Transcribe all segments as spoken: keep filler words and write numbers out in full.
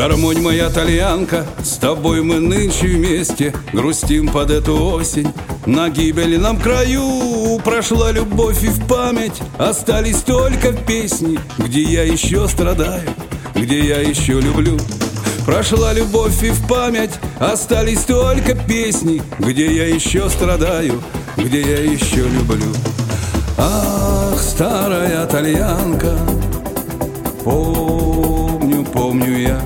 Гармонь моя тальянка, с тобой мы нынче вместе грустим под эту осень. На гибельном краю прошла любовь и в память остались только песни, где я еще страдаю, где я еще люблю. Прошла любовь и в память остались только песни, где я еще страдаю, где я еще люблю. Ах, старая тальянка, помню, помню я,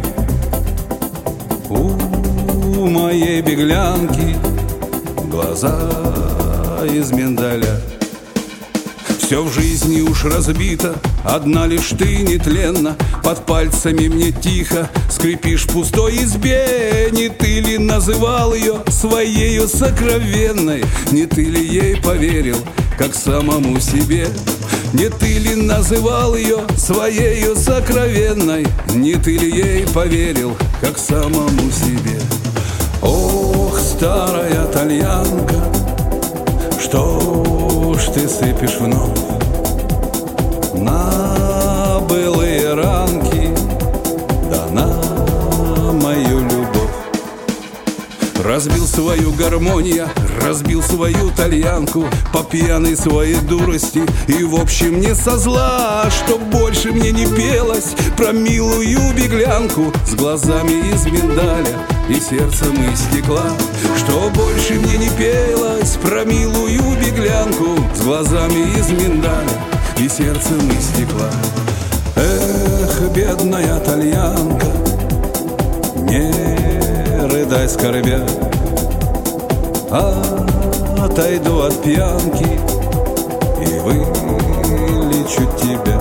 у моей беглянки глаза из миндаля. Все в жизни уж разбито, одна лишь ты нетленна. Под пальцами мне тихо скрипишь в пустой избе. Не ты ли называл ее своею сокровенной? Не ты ли ей поверил, как самому себе? Не ты ли называл ее своею сокровенной? Не ты ли ей поверил, как самому себе? Ох, старая тальянка, что ж ты сыпешь вновь на былые ранки, да на мою любовь? Разбил свою гармонию, разбил свою тальянку по пьяной своей дурости. И в общем не со зла, что больше мне не пелось про милую беглянку с глазами из миндаля и сердцем из стекла. Что больше мне не пелось про милую беглянку с глазами из миндаля и сердцем из стекла. Эх, бедная тальянка, не рыдай скорбя, а отойду от пьянки и вылечу тебя.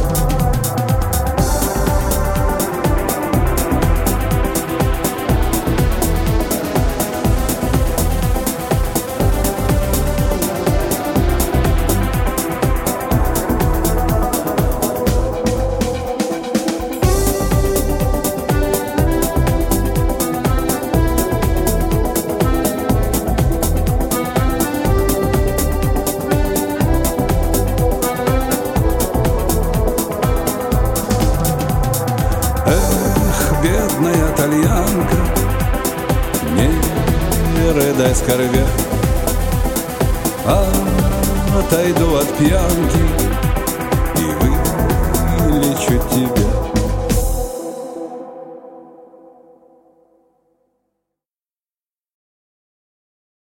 Эх, бедная тальянка, не рыдай скорбя, а отойду от пьянки и вылечу тебя.